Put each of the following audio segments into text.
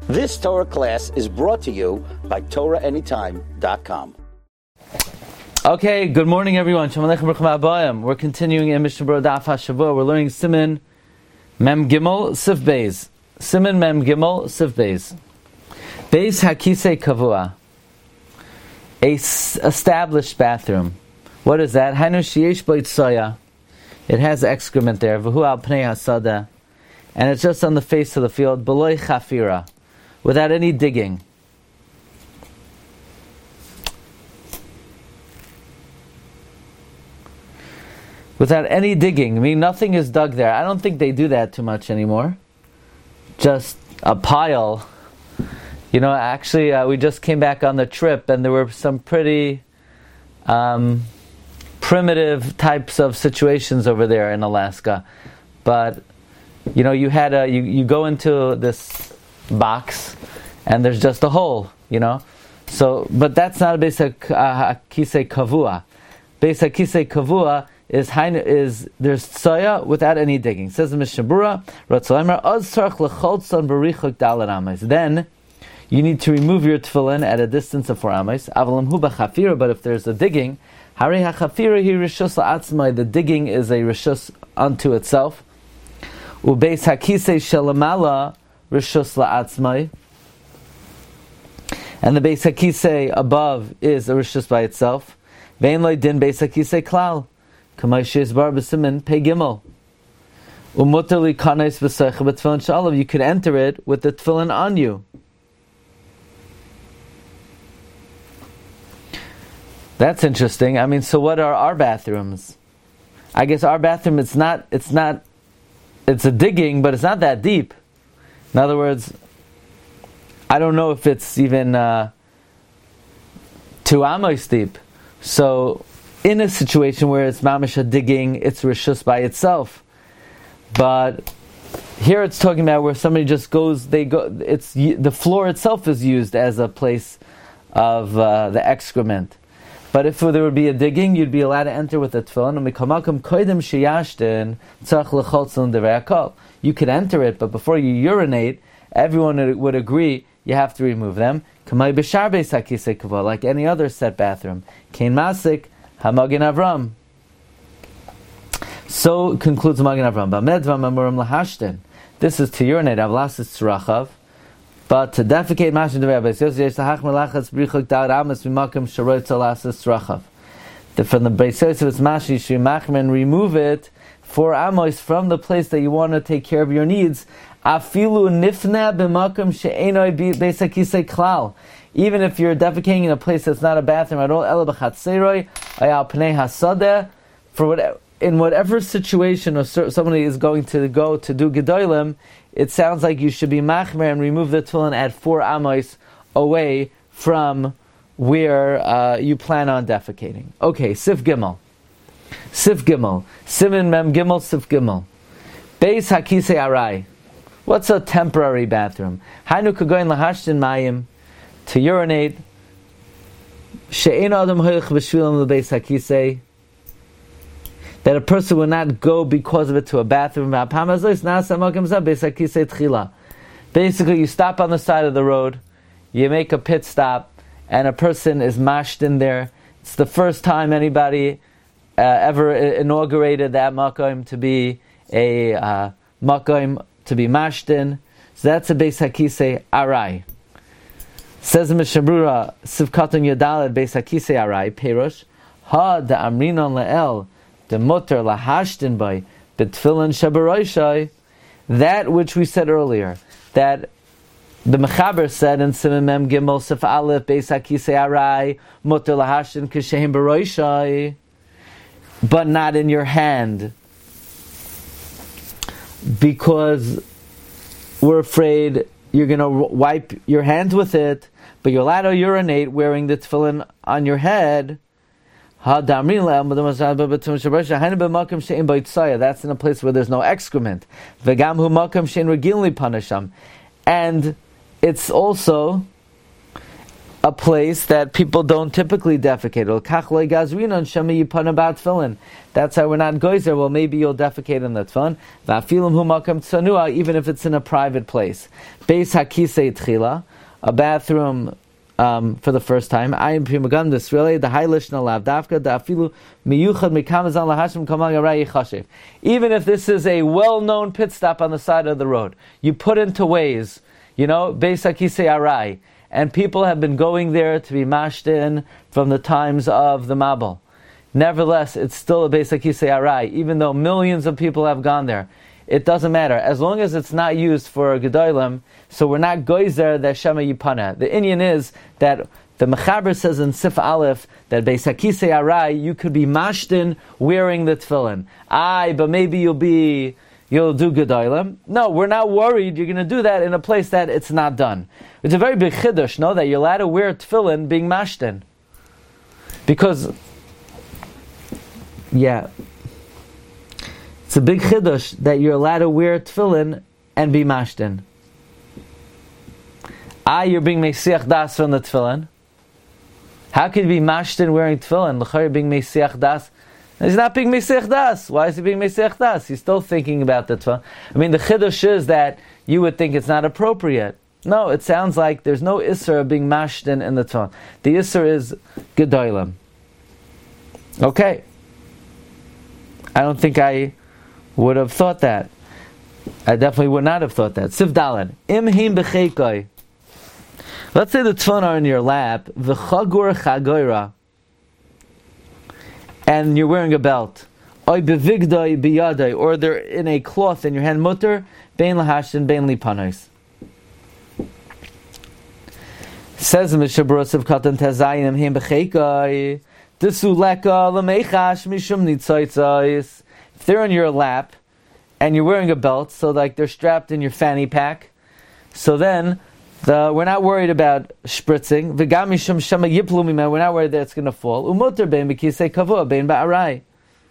This Torah class is brought to you by TorahAnytime.com. Okay, good morning everyone. Shalom Aleichem Baruch Haba. We're continuing in Mishnah Berurah Daf HaShavua. We're learning Siman Mem Gimel Sif Beis. Siman Mem Gimel Sif Beis. Beis Hakisei Kavua. A established bathroom. What is that? Hainu Sheyesh Bo Yitzaya. It has excrement there. V'hu al Pnei Hasada. And it's just on the face of the field. B'loi Chafira. Without any digging. Without any digging. I mean, nothing is dug there. I don't think they do that too much anymore. Just a pile. You know, actually, we just came back on the trip and there were some pretty primitive types of situations over there in Alaska. But, you know, you had you go into this box and there's just a hole, you know. So, but that's not a Beis Hakisei Kavua. Beis Hakisei Kavua is there's tsoya without any digging. It says in Mishnah Berurah, then you need to remove your tefillin at a distance of 4 amos. But if there's a digging, the digging is a rishus unto itself. Ubeis hakisei shelamala rishus la'atzmai, and the beis hakisei above is a rishus by itself. Vein loy din beis hakisei klal, kamay sheis bar b'simin pei gimel. Umutar li kanais b'seicha b'tefillin shalav. You could enter it with the tefillin on you. That's interesting. I mean, so what are our bathrooms? I guess our bathroom, it's a digging, but it's not that deep. In other words, I don't know if it's even 2 amos deep. So, in a situation where it's mamish a digging, it's rishus by itself. But here it's talking about where somebody just goes, the floor itself is used as a place of the excrement. But if there would be a digging, you'd be allowed to enter with a tefillin. You could enter it, but before you urinate, everyone would agree you have to remove them. Like any other set bathroom. Kain Masik, Hamagin Avram. So concludes Hamagin Avram. This is to urinate, Avlasis Tzrachav. But to defecate, from the Beis Yosef it's mashi shrimachim, and remove it 4 amos from the place that you want to take care of your needs. Afilu nifna b'makom she'enoi beis hakisei klal. Even if you're defecating in a place that's not a bathroom at all, ela b'chatzeiroi ayal pnei hasadeh, in whatever situation or somebody is going to go to do gedolim, it sounds like you should be machmer and remove the tefillin at 4 amos away from where you plan on defecating. Okay, Sif Gimel. Siman Mem Gimel, Sif Gimel. Beis Hakisei Arai. What's a temporary bathroom? Hainu kagoyin lahashtin mayim, to urinate. She'ein adam hoich b'shvilam l'beis hakisei, that a person will not go because of it to a bathroom. Basically, you stop on the side of the road, you make a pit stop, and a person is mashed in there. It's the first time anybody ever inaugurated that makom to be a makom to be mashed in. So that's a beis hakisei arai. Says in Mishnah Berurah, Sivkatan Yadalad beis hakisei arai, Perush, ha da amrinon le'el, the mutter lahashtin by betfilin shabaroishai, that which we said earlier, that the Mechaber said in Siman Mem Gimel Sif Aleph Beis Hakisei Arai mutter lahashtin kisheim baroishai, but not in your hand, because we're afraid you're going to wipe your hands with it, but you're allowed to urinate wearing the tefillin on your head. That's in a place where there's no excrement. And it's also a place that people don't typically defecate. That's how we're not geyser. Well, maybe you'll defecate in the tefillin. Even if it's in a private place. Beis hakisei tchila, a bathroom for the first time. Ayin primagam desrele the haylish na lavdavka da afilu miyuchad mikamazan lahashim kamal yarai chashiv. Even if this is a well-known pit stop on the side of the road, you put into Waze, Beis hakisei arai. And people have been going there to be mashed in from the times of the Mabul. Nevertheless, it's still a Beis hakisei arai, even though millions of people have gone there. It doesn't matter. As long as it's not used for Gedolim, so we're not goyzer that Shema Yipana. The Inyan is that the Mechaber says in Sif Aleph that Beis hakisei arai, you could be mashed in wearing the tefillin. But maybe you'll do Gedolim. No, we're not worried you're going to do that in a place that it's not done. It's a very big chiddush, that you're allowed to wear tefillin being mashed in. Because, it's a big chiddush that you're allowed to wear tefillin and be mashed in. You're being mesiach das from the tefillin. How could you be mashed in wearing tefillin? L'chayr being mesiach das. He's not being mesiach das. Why is he being mesiach das? He's still thinking about the tefillin. The chiddush is that you would think it's not appropriate. No, it sounds like there's no isser of being mashed in the tefillin. The isser is gedolim. Okay. I don't think I would have thought that. I definitely would not have thought that. Siv Daled. Imhim b'cheikoi. Let's say the tefillin are in your lap. V'chagur chagoira. And you're wearing a belt. Oy bevigdoi biyadoi. Or they're in a cloth in your hand. Mutter. Bein lahashin, bein lipanos. Says Mishabros of Katan Tazayim him b'cheikoi. Desuleka l'meichash mishum nitzoitzos. If they're in your lap and you're wearing a belt, so like they're strapped in your fanny pack, so then we're not worried about spritzing. V'gam mishum shama yiplu mimah. We're not worried that it's going to fall. Umuter bein b'kisei kavua bein ba'arai.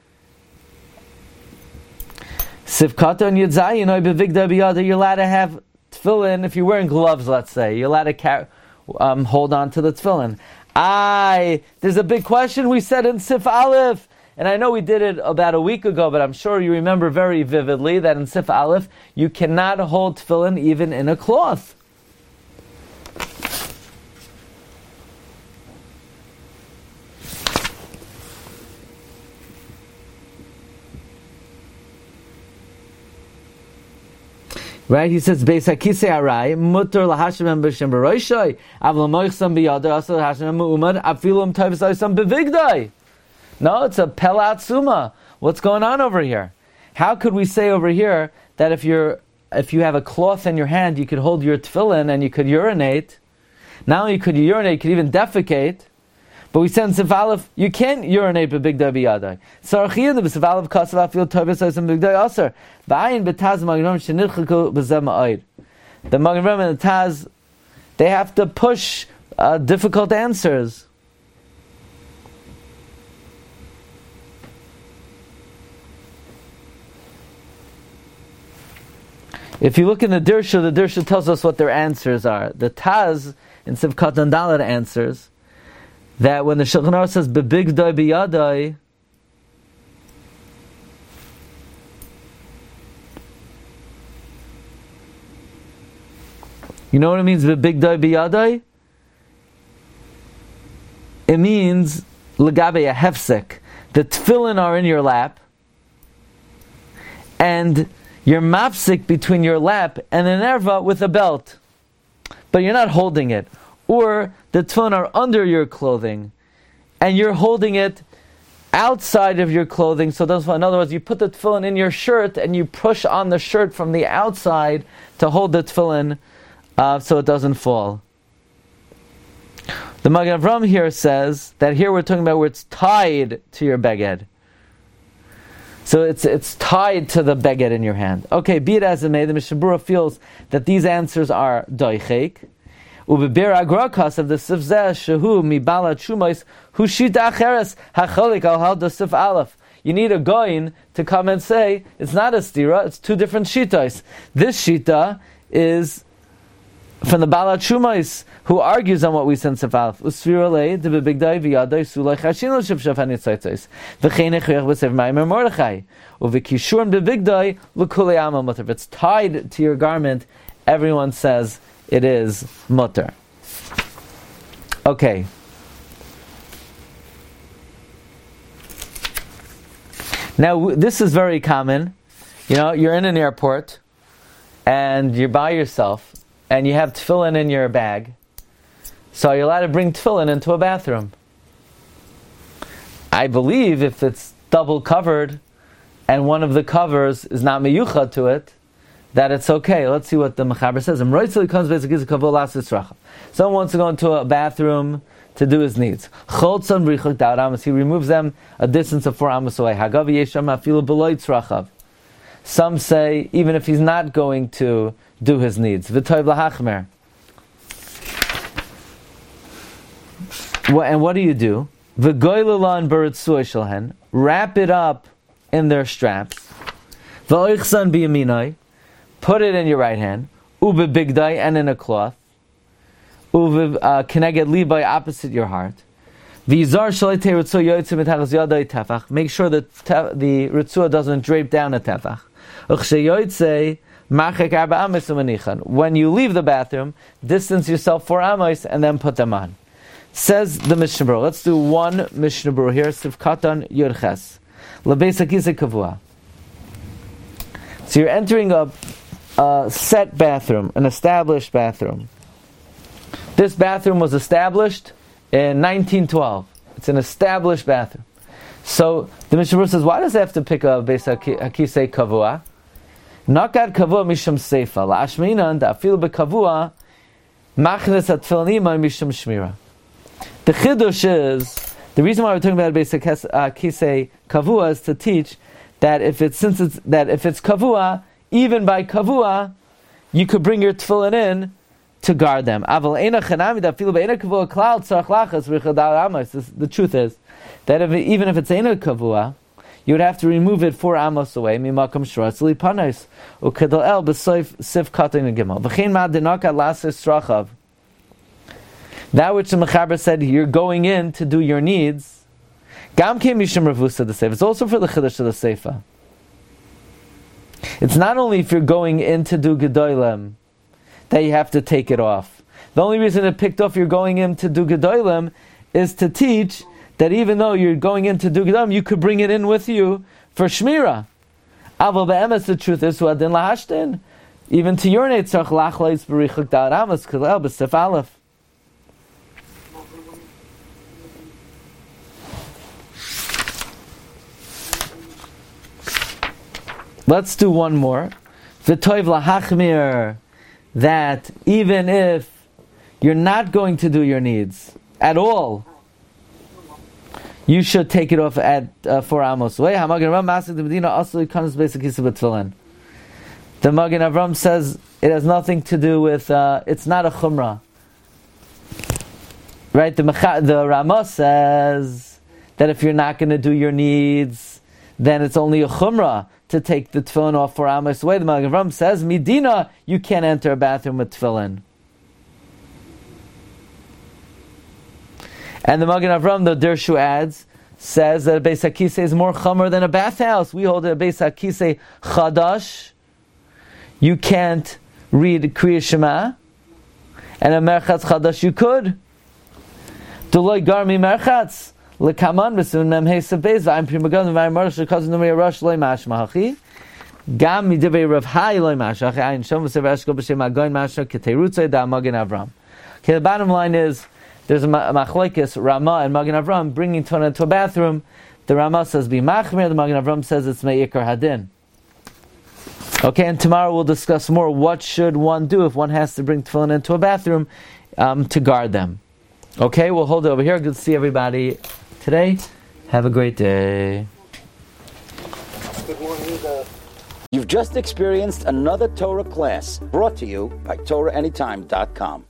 Sivkata and yudzayin oy bevigda biyada. You're allowed to have tefillin if you're wearing gloves. Let's say you're allowed to hold on to the tefillin. There's a big question we said in Sif Aleph, and I know we did it about a week ago, but I'm sure you remember very vividly that in Sif Aleph, you cannot hold tefillin even in a cloth. Right? He says, Beis hakisei arai, mutter lahashim b'shem b'roishai, avlo moichsam b'yadar, also lahashim mu'umad, afilum toivsai b'vigdai. No, it's a pelat suma. What's going on over here? How could we say over here that if you have a cloth in your hand, you could hold your tefillin and you could urinate? Not only could you urinate, you could even defecate. But we said in Sif Aleph, you can't urinate b'bigdai b'yadai. Sarachiyah the Sif Aleph kasav afil toivsai b'vigdai aser. Ba'ayin b'taz Magen Avraham shenichku b'zeh ma'od. The Magen Avraham and the Taz, they have to push difficult answers. If you look in the Dirsha tells us what their answers are. The Taz in Sivkat and Daled answers that when the Shulchan Aruch says b'bigdai b'yadai, you know what it means b'bigdai b'yadai? It means l'gabe a hefsek. The tefillin are in your lap, and you're mafsik between your lap and an erva with a belt, but you're not holding it. Or the tefillin are under your clothing, and you're holding it outside of your clothing. So in other words, you put the tefillin in your shirt, and you push on the shirt from the outside to hold the tefillin so it doesn't fall. The Magen Avraham here says that here we're talking about where it's tied to your beged. So it's tied to the beged in your hand. Okay, be it as it may, the Mishnah Berurah feels that these answers are doichek. Ubebir agrakas of the sifzeh shehu mibala shumais hushita acheres hachalik al hal the sif aleph. You need a goyin to come and say it's not a stira; it's two different shitas. This shita is from the Balat Shumais, who argues on what we said in Sefalef. Usfirolei de bebigdai v'yadai sulai chashinu shevshafani tzaitzais. V'chein echuyach b'sev maimer Mordechai. U'v'kishurn bebigdai l'kulei ama mutter. If it's tied to your garment, everyone says it is mutter. Okay. Now, this is very common. You know, you're in an airport, and you're by yourself, and you have tefillin in your bag. So you're allowed to bring tefillin into a bathroom. I believe if it's double covered, and one of the covers is not meyuchad to it, that it's okay. Let's see what the Mechaber says. Someone wants to go into a bathroom to do his needs. He removes them a distance of 4 amos away. Some say, even if he's not going to do his needs. And what do you do? Wrap it up in their straps. Put it in your right hand. And in a cloth. Keneged libay, opposite your heart. Make sure that the ritzua doesn't drape down a tefach. When you leave the bathroom, distance yourself 4 amos and then put them on. Says the Mishnah Berurah. Let's do one Mishnah Berurah here. Sivkatan Yurches. Lebeis hakisei kavua. So you're entering a set bathroom, an established bathroom. This bathroom was established in 1912. It's an established bathroom. So the Mishnah Berurah says, why does it have to pick a Beis hakisei kavua? Nakat kavua mishum seifa. La'ashminan da'afil bekavua machnes atfilin mishum shmira. The chidush is, the reason why we're talking about Beis hakisei kavua is to teach that if it's kavua, even by kavua, you could bring your tefillin in to guard them. The truth is that even if it's eina kavua, you would have to remove it 4 amos away. Mimakam shras lipanos ukedal el b'soif sif katan gimel. V'chein ma denaka laser strachav. That which the Mechaber said you're going in to do your needs. Gam kein mishum revusa the seifa. It's also for the chiddush of the seifa. It's not only if you're going in to do gedolim that you have to take it off. The only reason it picked off you're going in to do gedolim is to teach that even though you're going in to do gedolim, you could bring it in with you for shmira. Aval be'emes, the truth is, huadin lahashtin, even to urinate tzarch lachleis b'richuk da'at amos kalel b'sef aleph. Let's do one more. V'toiv lahachmir, that even if you're not going to do your needs at all, you should take it off at 4 amos away. The Magen Avram says it has nothing to do with, it's not a chumrah. Right? The Ramah says that if you're not going to do your needs, then it's only a chumrah to take the tefillin off 4 amos away. The Magen Avram says, Medina, you can't enter a bathroom with tefillin. And the Magen Avram, the Dirshu adds, says that a Beis hakisei is more chomer than a bathhouse. We hold a Beis hakisei chadash. You can't read Kriya Shema. And a merchatz chadash you could. Duloi garmi merchatz. Lekaman b'sun memhei sabez v'ayim primagan v'ayim marsh l'kazin numei arash loy mashmahachi. Gam midivei Rav Hai loy mashmahachi. Ayin shom v'sev eshko b'shem agoyin mashmah keterutzei da Magen Avram. Okay, the bottom line is, there's a machlokes, Ramah and Magen Avram, bringing tefillin into a bathroom. The Ramah says be machmir, the Magen Avram says it's me'ikar hadin. Okay, and tomorrow we'll discuss more what should one do if one has to bring tefillin into a bathroom to guard them. Okay, we'll hold it over here. Good to see everybody today. Have a great day. You've just experienced another Torah class brought to you by TorahAnytime.com.